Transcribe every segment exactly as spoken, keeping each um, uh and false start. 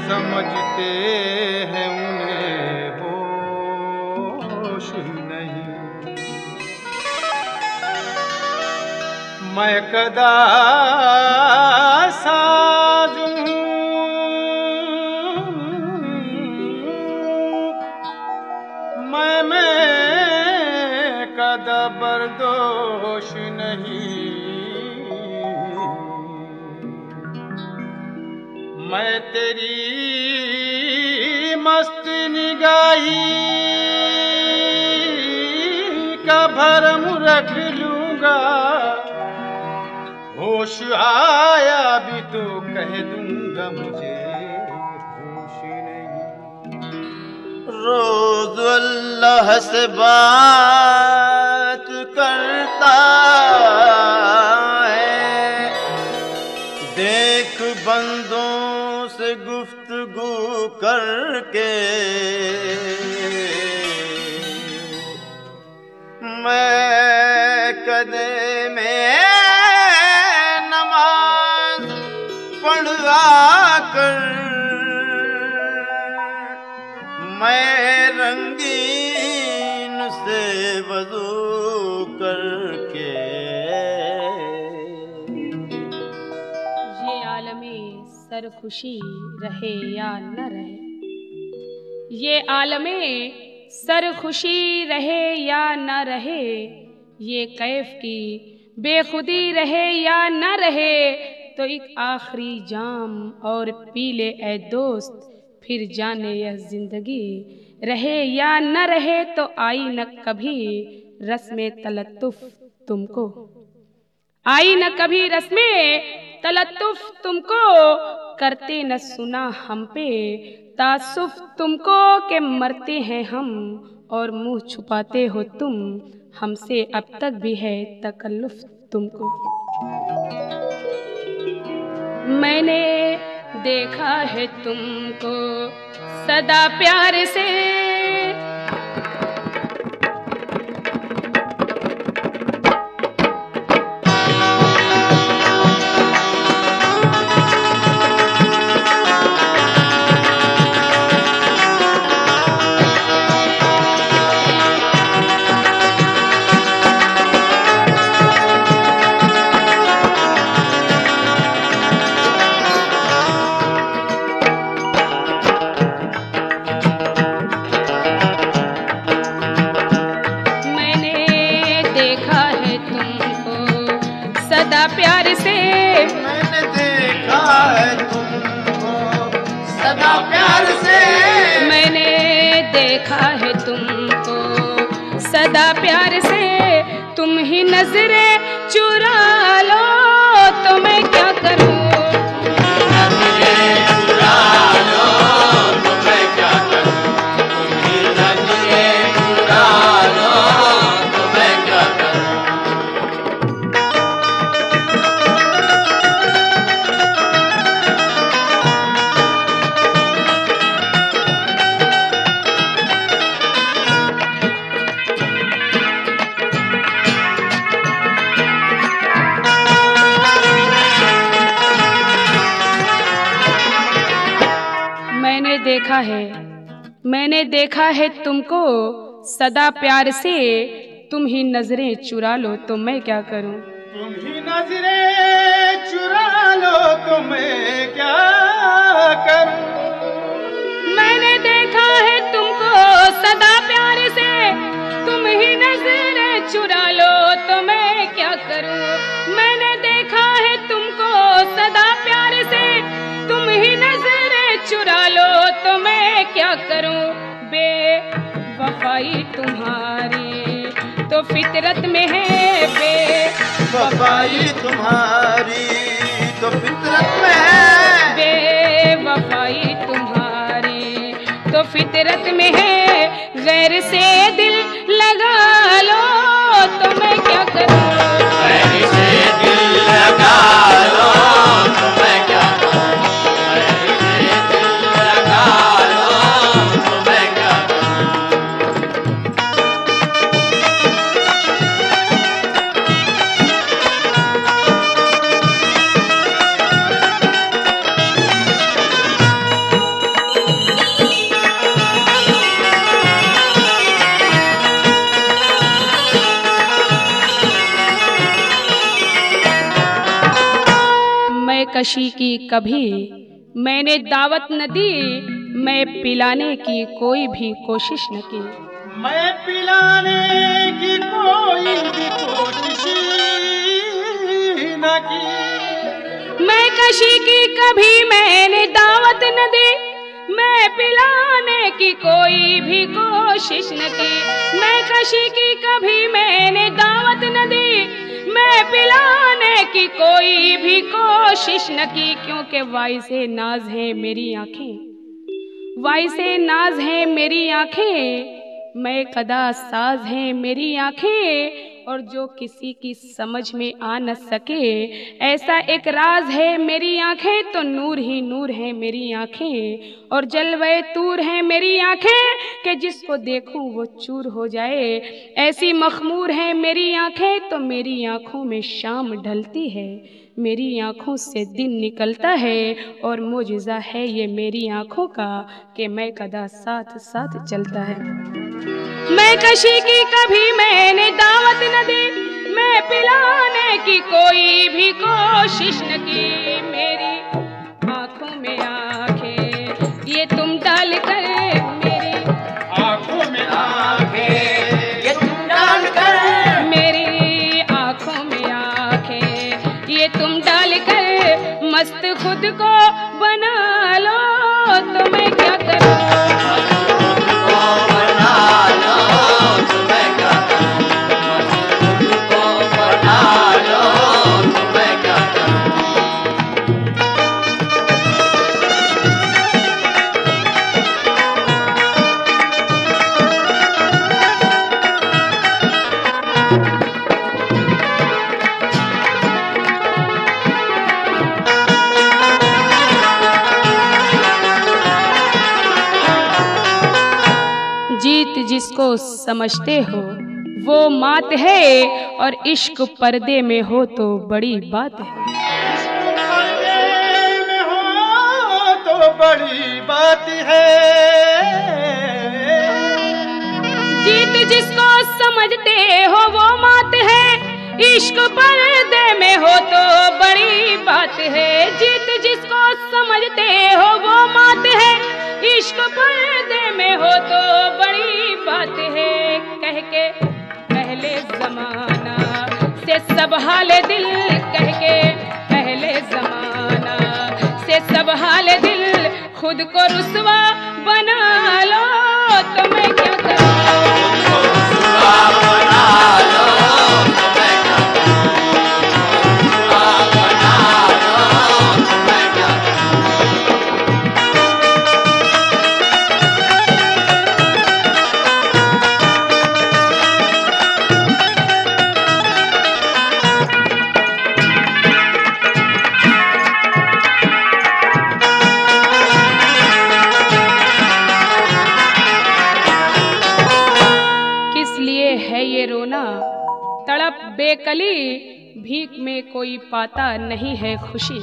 समझते हैं उन्हें होश नहीं। मैं कदा साज़ूं मैं मैं कदा बर्दोश नहीं। मैं तेरी मस्त निगाही का भरम रख लूंगा। होश आया भी तो कह दूंगा मुझे होश नहीं। रोज अल्लाह से बात करता है, देख बंदों से गुफ्तगू करके। मैं कदे में नमाज पढ़ा कर, मैं रंगीन से वज़ू करके। ये आलमे सरखुशी रहे या न रहे, ये आलमे सरखुशी रहे या न रहे, ये कैफ की बेखुदी रहे या न रहे, तो एक आखिरी जाम और पी ले ए दोस्त, फिर जाने यह जिंदगी रहे या न रहे। तो आई न कभी रस्मे तलत्तुफ तुमको, आई न कभी रस्मे तलत्तुफ तुमको, करते न सुना हम पे तासुफ तुमको, के मरते हैं हम और मुंह छुपाते हो तुम, हमसे अब तक भी है तकल्लुफ तुमको। मैंने देखा है तुमको सदा प्यार से, सदा प्यार से। मैंने देखा है तुमको सदा प्यार से, मैंने देखा है तुमको सदा प्यार से, तुम ही नजरें चुरा लो तो मैं क्या करूं। नजरें चुरा लो तो मैं क्या करूं, तुम ही नजरें चुरा लो तो मैं क्या करूं। मैंने देखा है, मैंने देखा है तुमको सदा प्यार से, तुम ही नजरें चुरा लो तो मैं क्या करूं। तुम ही नजरें चुरा लो तो मैं क्या करूं। मैंने देखा है तुमको सदा प्यार से, तुम ही नजरें चुरा लो तो मैं क्या करूं। मैंने देखा है तुमको सदा प्यार से, तुम ही नजरें चुरा लो तो मैं क्या करूं। बेवफाई तुम्हारी तो फितरत में है, बेवफाई तुम्हारी तो फितरत में है, बेवफाई तुम्हारी तो फितरत में है, गैर से दिल लगा लो तो मैं क्या करूं। गैर से दिल लगा लो तो मैं क्या करूं, गैर से दिल लगा लो तो मैं क्या करूं। कशी की कभी मैंने दावत न दी, मैं पिलाने की कोई भी कोशिश न की। मैं पिलाने की कोई भी कोशिश न की। मैं कशी की कभी मैंने दावत न दी, मैं पिलाने की कोई भी कोशिश न की। मैं कशी की कभी मैंने दावत न दी, मैं पिलाने की कोई भी कोशिश न की। क्योंकि वाई से नाज है मेरी आंखें, वाई से नाज है मेरी आंखें, मैं कदा साज है मेरी आंखें। और जो किसी की समझ में आ न सके, ऐसा एक राज है मेरी आंखें। तो नूर ही नूर है मेरी आंखें, और जलवे तूर है मेरी आंखें, कि जिसको देखूं वो चूर हो जाए। ऐसी मखमूर है मेरी आंखें, तो मेरी आंखों में शाम ढलती है, मेरी आंखों से दिन निकलता है। और मोजिज़ा है ये मेरी आंखों का, कि मैं कदा साथ साथ चलता है। मैं कशी की कभी मैंने दावत न दी, मैं पिलाने की कोई भी कोशिश न की। मेरी आंखों में आंखें ये तुम डाल कर, मेरी आंखों में आंखें ये तुम डाल कर, मेरी आंखों में आंखें ये तुम डाल कर, मस्त खुद को बना लो तो मैं क्या करूं। जीत जिसको समझते हो वो मात है, और इश्क पर्दे में हो तो बड़ी बात है। पर्दे में हो तो बड़ी बात है। जीत जिसको समझते हो वो मात है, इश्क पर्दे में हो तो बड़ी बात है। जीत जिसको समझते हो वो मात है, इश्क पर्दे में हो तो बड़ी बात है। कह के पहले जमाना से सब हाल दिल, कह के पहले जमाना से सब हाल दिल, खुद को रुसवा बना लो तो मैं क्या करूं। तड़प बेकली, भीख में कोई पाता नहीं है खुशी।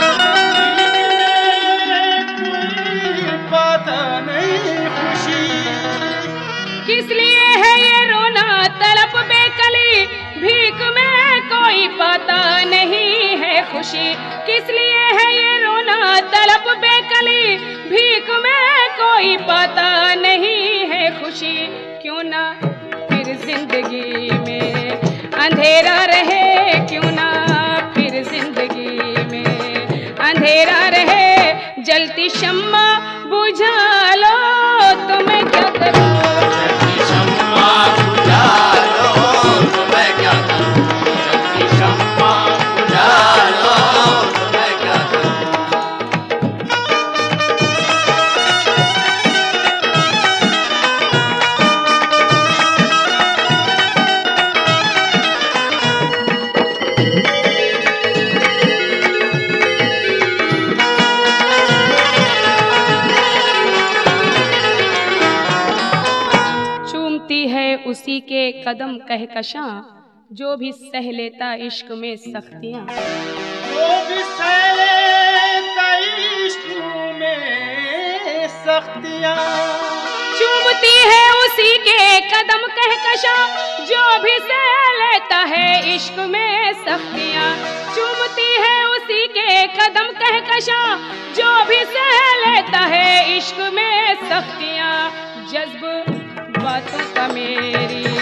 पाता नहीं खुशी। किस लिए है ये रोना तड़प बेकली, भीख में कोई पाता नहीं है खुशी। किस लिए है ये रोना तड़प बेकली, भीख में कोई पाता नहीं है खुशी। क्यों ना फिर जिंदगी में अंधेरा रहे, क्यों ना फिर जिंदगी में अंधेरा रहे। जलती शम्मा बुझा लो तो मैं क्या करूं। जलती शम्मा बुझा लो तो मैं क्या करूं। जलती शम्मा बुझा लो तो मैं क्या करूं। उसी के कदम कहकशां, जो भी सह लेता इश्क में सख्तियां। जो भी सह लेता इश्क में सख्तियां। चूमती है उसी के कदम कहकशां, जो भी सह लेता है इश्क में सख्तियां। चूमती है उसी उसी के कदम कहकशा जो भी सह लेता है इश्क में सख्तियां, जज्ब बातों का मेरी